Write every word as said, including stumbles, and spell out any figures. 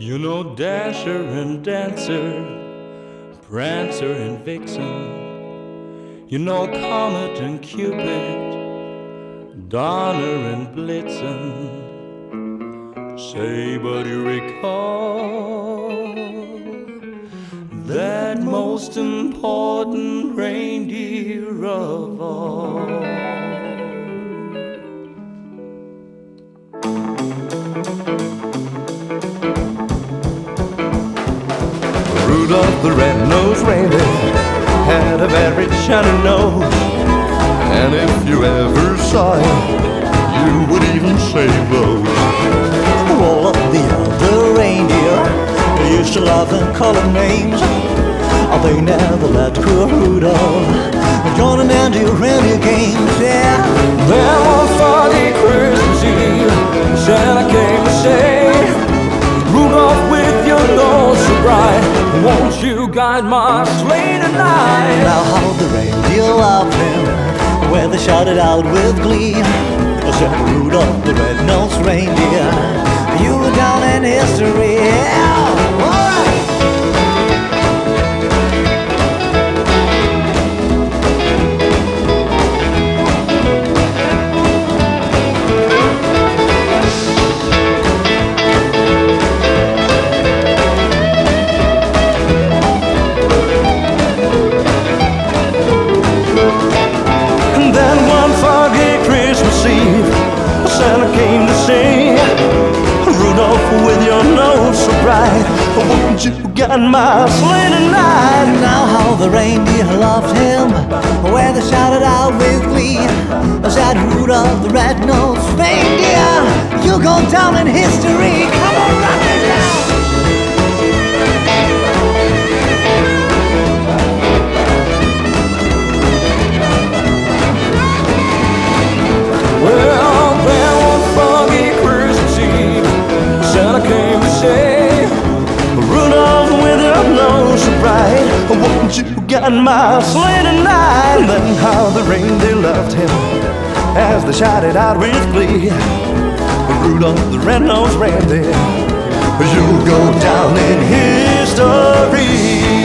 You know Dasher and Dancer, Prancer and Vixen. You know Comet and Cupid, Donner and Blitzen. Say, but you recall that most important reindeer of all. Rudolph the red-nosed reindeer had a very shiny nose, and if you ever saw him, you would even say those. All of the other reindeer used to laugh and call him names. They never let poor Rudolph join in any reindeer games. Yeah. Then one foggy Christmas Eve, Santa came to say, Rudolph, with your nose so bright, won't you guide my sleigh tonight? Now how the reindeer loved him when they shouted out with glee, said Rudolph the red-nosed reindeer, you were down in history. Yeah. All right. Santa came to say, Rudolph, with your nose so bright, won't you guide my sleigh tonight? Now how the reindeer loved him when they shouted out with glee, said Rudolph the red-nosed reindeer, you go down in history. Come on, rock it down. Won't you guide my sleigh tonight? Then how the reindeer loved him as they shouted out with glee, Rudolph the red-nosed reindeer, you'll go down in history.